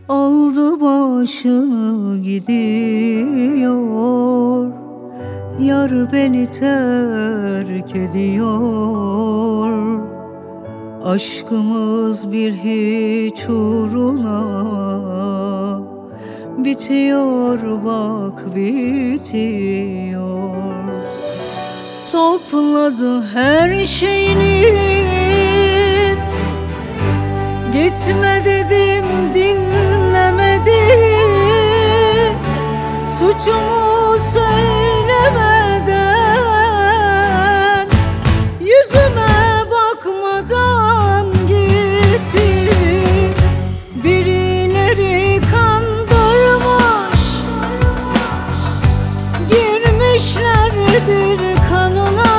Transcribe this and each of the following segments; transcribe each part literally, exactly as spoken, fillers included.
aldı başını gidiyor. Yar beni terk ediyor. Aşkımız bir hiç uğruna bitiyor, bak bitiyor. Topladı her şeyini, gitme dedim dinlemedi. Suçumu söylemeden, yüzüme bakmadan gitti. Birileri kandırmış, girmişlerdir kanına.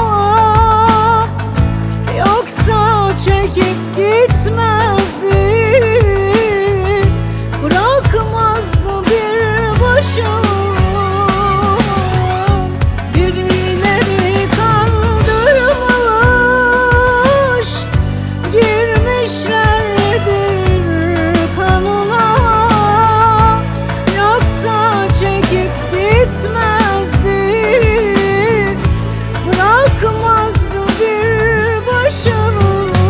Yoksa çekip gitmezdi, bırakmazdı bir başım. Birileri kandırmış, girmişlerdir kanına. Yoksa çekip gitmezdi, bırakmazdı bir başını.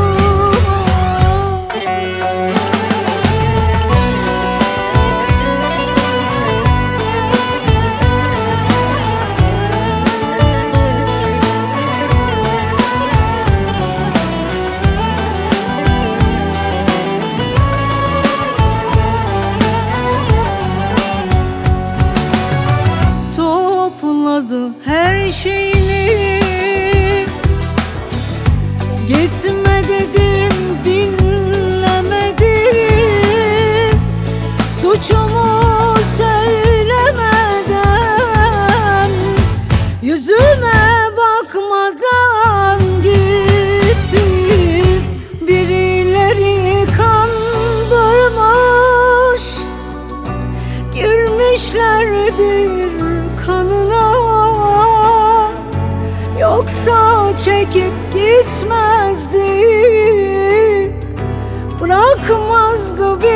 Topladı her şeyini, gitme dedim dinlemedi. Suçumu söylemeden, yüzüme bakmadan gitti. Birileri kandırmış, girmişlerdir kanına. Yoksa çekip gitmezdi, bırakmazdı bir